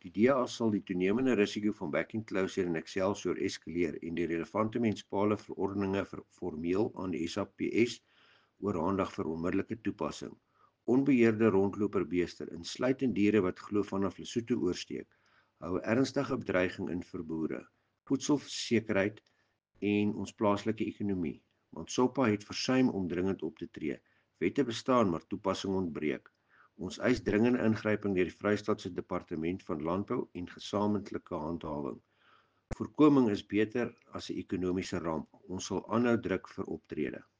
Die DA sal die toenemende risiko van backing closure in Excelsior eskaleer en die relevante munisipale verordeninge formeel aan die SAPS oorhandig vir onmiddellike toepassing. Onbeheerde rondloperbeeste, insluitend diere wat glo vanaf Lesotho oorsteek, hou 'n ernstige bedreiging in vir boere, voedselsekerheid en ons plaaslike ekonomie. Mansoppa het versuim om dringend op te tree. Wette bestaan, maar toepassing ontbreek. Ons eis dringende ingryping deur die Vrystaatse Departement van Landbou en gesamentlike handhawing. Voorkoming is beter as 'n ekonomiese ramp. Ons sal aanhou druk vir optrede.